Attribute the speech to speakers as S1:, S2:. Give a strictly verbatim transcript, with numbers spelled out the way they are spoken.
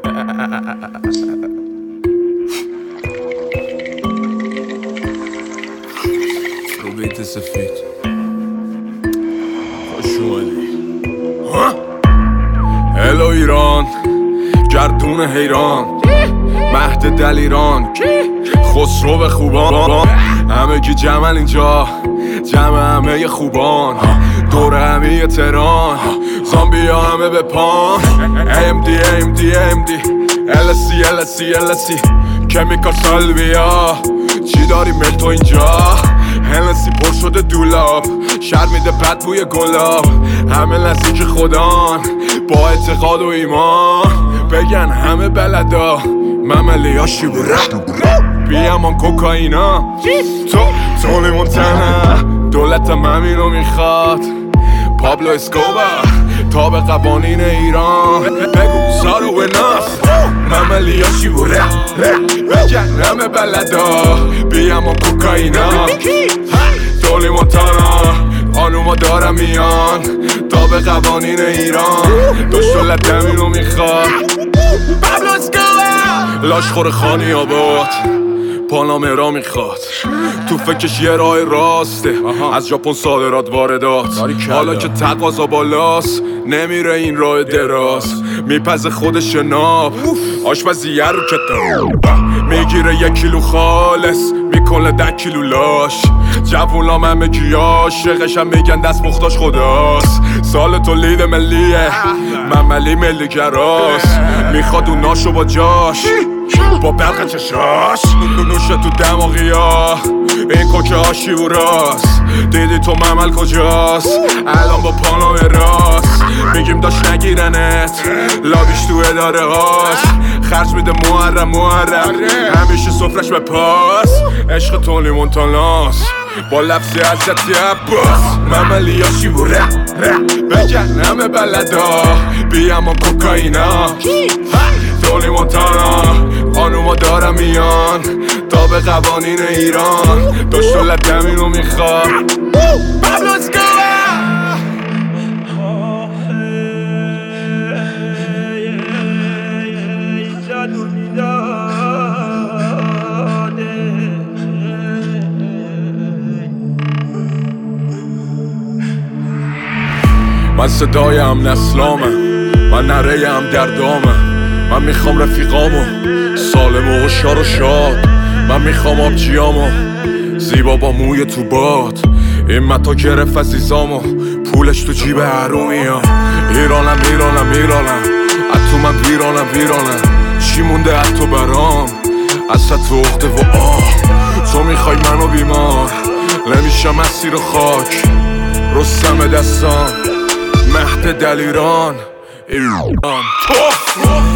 S1: رو بیت سفید خوش اومدی. هلو ایران، گردون حیران، مهد دلیران، خسرو خوبان، همه کی جمل اینجا، جمع همه خوبان، دور همه تهران، زامبی ها همه به پان. ام دی ام دی ام دی السی السی السی کمیکال سالویا، چی داری مل تو اینجا؟ هنسی پر شده دولاب، شر میده بد بوی گلاب، همه نزدیک خدان با اعتقاد و ایمان، بگن همه بلدا مملی ها شیبوره بیامان کوکائینا، تو تولی مونتانا، دولتم همینو میخواد، پابلو اسکوبار تا به قوانین ایران، بگو سارو و ناس مملی ها شیبوره بگن همه بلدا بیامان کوکائینا، تولی مونتانا خانوما دارم میان تا به قوانین ایران، دوش دولت همینو میخواد، پابلو اسکوبار لاشخور خانی آباد پانامرا میخواد، تو فکرش یه راه راسته، از ژاپن صادرات واردات، حالا که تقاضا بالاست نمیره این راه دراز، میپزه خودش ناب آشپزیه رو کتاب، میگیره یک کیلو خالص میکنه ده کیلو لاش، جوونام همه کی عاشقش هم میگن دست مختاش خداست، سال تولید ملیه مملی ملی گراست، میخواد اون ناشو با جاش با برق چشاش، نوشه تو دماغی ها این کوکه ها شیوراست، دیدی تو ممل کجاست الان با پانام راست، میگیم داشت نگیرنت لابیش تو اداره هاست، خرج میده محرم محرم همیشه سفرش به پاس، عشق تولی مونتاناست با لفظی حضرتی عباس، مملی ها شیوره بگن همه بلدا بیامان کوکائینا، تولی مونتانا خانوما دارم میان تا به قوانین ایران، دوش دولت همینو میخواد، پابلو اسکوبار من صدای هم نسلامم، من نره هم دردامم، من میخوام رفیقامو سالم و هوشیار و شاد، من میخوام آبجیامو زیبا با موی تو باد، این متا گرفت عزیزامو پولش تو جیب حرومیا، ایرانم ایرانم ایرانم از تو من ویرانم ویرانم، چی مونده از تو برام از تو اخته و آه، تو میخوای منو بیمار نمیشم اسیر خاک، رستم دستان مهد دلیران ایران.